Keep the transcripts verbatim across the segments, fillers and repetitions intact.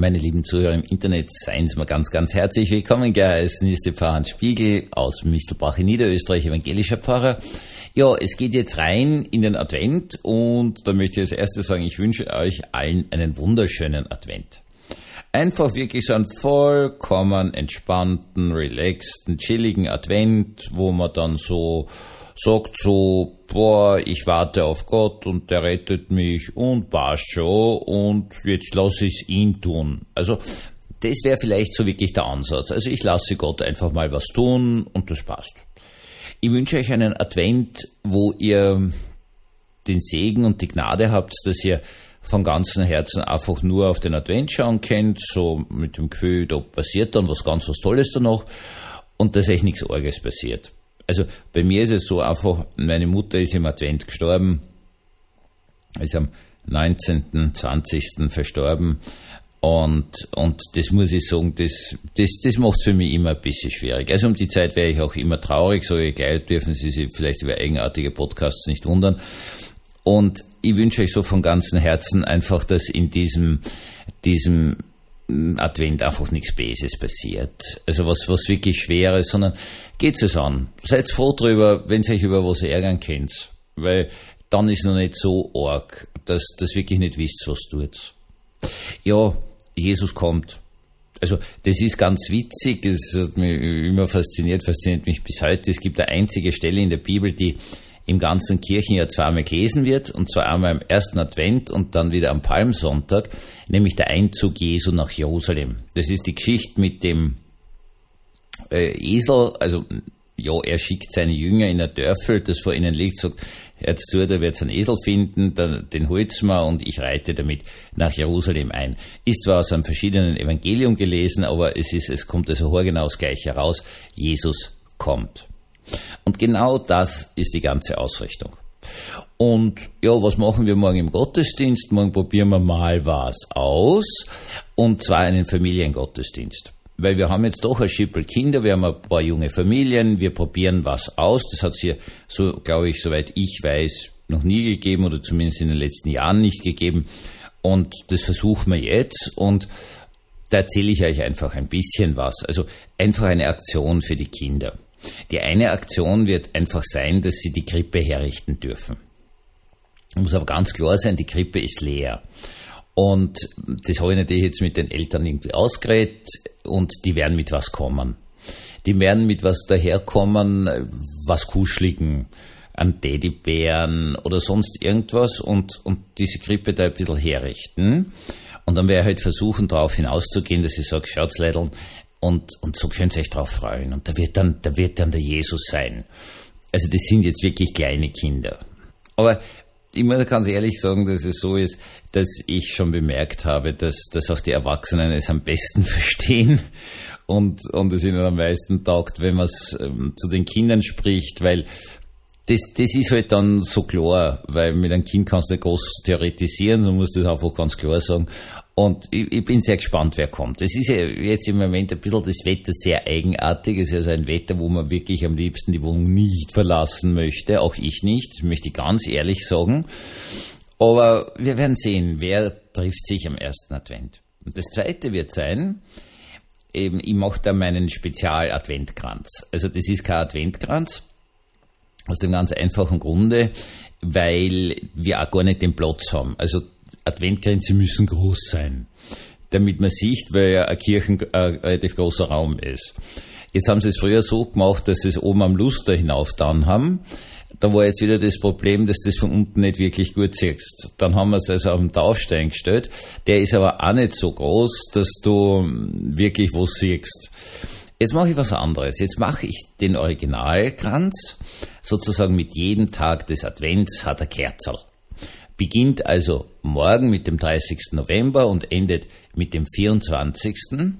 Meine lieben Zuhörer im Internet, seien Sie mal ganz, ganz herzlich willkommen. Geheißen ist der Pfarrer Hans Spiegel aus Mistelbach in Niederösterreich, evangelischer Pfarrer. Ja, es geht jetzt rein in den Advent und da möchte ich als erstes sagen, ich wünsche euch allen einen wunderschönen Advent. Einfach wirklich so einen vollkommen entspannten, relaxten, chilligen Advent, wo man dann so sagt so, boah, ich warte auf Gott und der rettet mich und passt schon und jetzt lasse ich es ihn tun. Also das wäre vielleicht so wirklich der Ansatz. Also ich lasse Gott einfach mal was tun und das passt. Ich wünsche euch einen Advent, wo ihr den Segen und die Gnade habt, dass ihr von ganzem Herzen einfach nur auf den Advent schauen könnt, so mit dem Gefühl, da passiert dann was ganz was Tolles danach und dass euch nichts Arges passiert. Also bei mir ist es so einfach, meine Mutter ist im Advent gestorben, ist am neunzehnten, zwanzigsten verstorben und, und das muss ich sagen, das, das, das macht es für mich immer ein bisschen schwierig. Also um die Zeit wäre ich auch immer traurig, sage ich gleich, dürfen Sie sich vielleicht über eigenartige Podcasts nicht wundern. Und ich wünsche euch so von ganzem Herzen einfach, dass in diesem, diesem Advent einfach nichts Böses passiert. Also was, was wirklich Schweres, sondern geht es an. Seid froh drüber, wenn ihr euch über was ärgern könnt. Weil dann ist noch nicht so arg, dass das wirklich nicht wisst, was tut. Ja, Jesus kommt. Also das ist ganz witzig, das hat mich immer fasziniert, fasziniert mich bis heute. Es gibt eine einzige Stelle in der Bibel, die im ganzen Kirchenjahr zweimal gelesen wird, und zwar einmal am ersten Advent und dann wieder am Palmsonntag, nämlich der Einzug Jesu nach Jerusalem. Das ist die Geschichte mit dem äh, Esel, also ja, er schickt seine Jünger in ein Dörfel, das vor ihnen liegt, sagt, hört zu, da wird es einen Esel finden, dann, den holt's mir und ich reite damit nach Jerusalem ein. Ist zwar aus einem verschiedenen Evangelium gelesen, aber es ist, es kommt also haargenau das Gleiche heraus, Jesus kommt. Und genau das ist die ganze Ausrichtung. Und ja, was machen wir morgen im Gottesdienst? Morgen probieren wir mal was aus, und zwar einen Familiengottesdienst. Weil wir haben jetzt doch ein Schippel Kinder, wir haben ein paar junge Familien, wir probieren was aus. Das hat es hier, so glaube ich, soweit ich weiß, noch nie gegeben oder zumindest in den letzten Jahren nicht gegeben. Und das versuchen wir jetzt, und da erzähle ich euch einfach ein bisschen was. Also einfach eine Aktion für die Kinder. Die eine Aktion wird einfach sein, dass sie die Krippe herrichten dürfen. Muss aber ganz klar sein, die Krippe ist leer. Und das habe ich natürlich jetzt mit den Eltern irgendwie ausgeredet, und die werden mit was kommen. Die werden mit was daherkommen, was Kuscheligen, an Teddybären oder sonst irgendwas, und, und diese Krippe da ein bisschen herrichten. Und dann werde ich halt versuchen, darauf hinauszugehen, dass ich sage, schaut's Leidl, Und, und so könnt ihr euch drauf freuen. Und da wird dann, da wird dann der Jesus sein. Also das sind jetzt wirklich kleine Kinder. Aber ich muss ganz ehrlich sagen, dass es so ist, dass ich schon bemerkt habe, dass, dass auch die Erwachsenen es am besten verstehen und, und es ihnen am meisten taugt, wenn man es ähm, zu den Kindern spricht, weil Das, das ist halt dann so klar, weil mit einem Kind kannst du nicht groß theoretisieren, so musst du das einfach ganz klar sagen. Und ich, ich bin sehr gespannt, wer kommt. Es ist ja jetzt im Moment ein bisschen das Wetter sehr eigenartig. Es ist also ein Wetter, wo man wirklich am liebsten die Wohnung nicht verlassen möchte. Auch ich nicht, das möchte ich ganz ehrlich sagen. Aber wir werden sehen, wer trifft sich am ersten Advent. Und das zweite wird sein, eben, ich mache da meinen Spezial-Adventkranz. Also das ist kein Adventkranz, aus dem ganz einfachen Grunde, weil wir auch gar nicht den Platz haben. Also Adventkränze müssen groß sein, damit man sieht, weil ja eine Kirche ein relativ großer Raum ist. Jetzt haben sie es früher so gemacht, dass sie es oben am Luster hinauf dann haben. Da war jetzt wieder das Problem, dass du das von unten nicht wirklich gut siehst. Dann haben wir es also auf den Taufstein gestellt. Der ist aber auch nicht so groß, dass du wirklich was siehst. Jetzt mache ich was anderes. Jetzt mache ich den Originalkranz sozusagen mit jedem Tag des Advents hat er Kerzel. Beginnt also morgen mit dem dreißigsten November und endet mit dem vierundzwanzigsten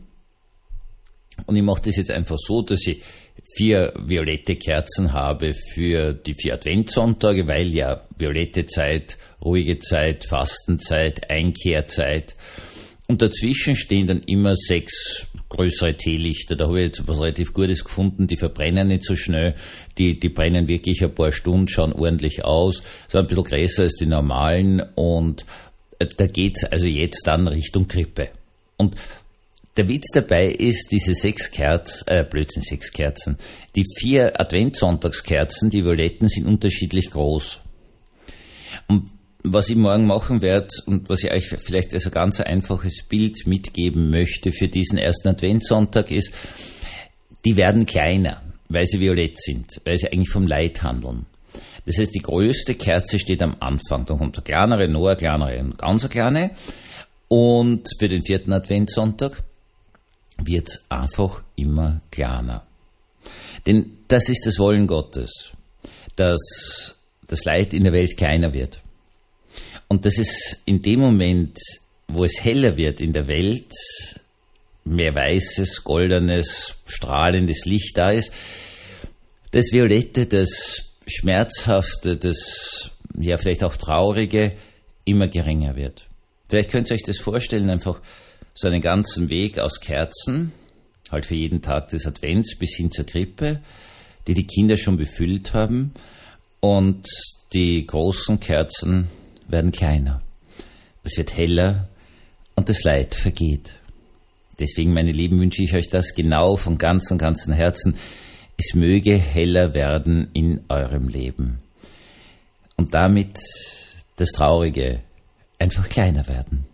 Und ich mache das jetzt einfach so, dass ich vier violette Kerzen habe für die vier Adventssonntage, weil ja violette Zeit, ruhige Zeit, Fastenzeit, Einkehrzeit. Und dazwischen stehen dann immer sechs größere Teelichter. Da habe ich jetzt was relativ Gutes gefunden. Die verbrennen nicht so schnell. Die, die brennen wirklich ein paar Stunden, schauen ordentlich aus. Sind ein bisschen größer als die normalen. Und da geht's also jetzt dann Richtung Krippe. Und der Witz dabei ist, diese sechs Kerzen, äh, Blödsinn, sechs Kerzen, die vier Adventssonntagskerzen, die violetten, sind unterschiedlich groß. Und was ich morgen machen werde und was ich euch vielleicht als ein ganz einfaches Bild mitgeben möchte für diesen ersten Adventssonntag ist, die werden kleiner, weil sie violett sind, weil sie eigentlich vom Leid handeln. Das heißt, die größte Kerze steht am Anfang, dann kommt eine kleinere, noch eine kleinere und ganz eine kleine. Und für den vierten Adventssonntag wird es einfach immer kleiner. Denn das ist das Wollen Gottes, dass das Leid in der Welt kleiner wird. Und das ist in dem Moment, wo es heller wird in der Welt, mehr weißes, goldenes, strahlendes Licht da ist, das Violette, das Schmerzhafte, das ja vielleicht auch Traurige immer geringer wird. Vielleicht könnt ihr euch das vorstellen, einfach so einen ganzen Weg aus Kerzen, halt für jeden Tag des Advents bis hin zur Krippe, die die Kinder schon befüllt haben, und die großen Kerzen werden kleiner. Es wird heller und das Leid vergeht. Deswegen, meine Lieben, wünsche ich euch das genau von ganzem, ganzem Herzen. Es möge heller werden in eurem Leben. Und damit das Traurige einfach kleiner werden.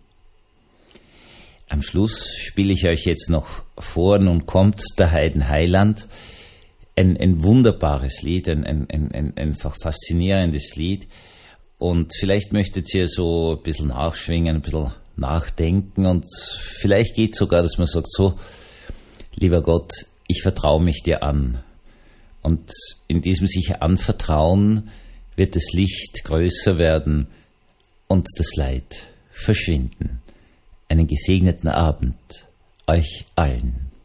Am Schluss spiele ich euch jetzt noch vor, nun kommt der Heidenheiland. Ein, ein wunderbares Lied, ein, ein, ein, ein einfach faszinierendes Lied. Und vielleicht möchtet ihr so ein bisschen nachschwingen, ein bisschen nachdenken, und vielleicht geht sogar, dass man sagt, so, lieber Gott, ich vertraue mich dir an. Und in diesem sich anvertrauen wird das Licht größer werden und das Leid verschwinden. Einen gesegneten Abend euch allen.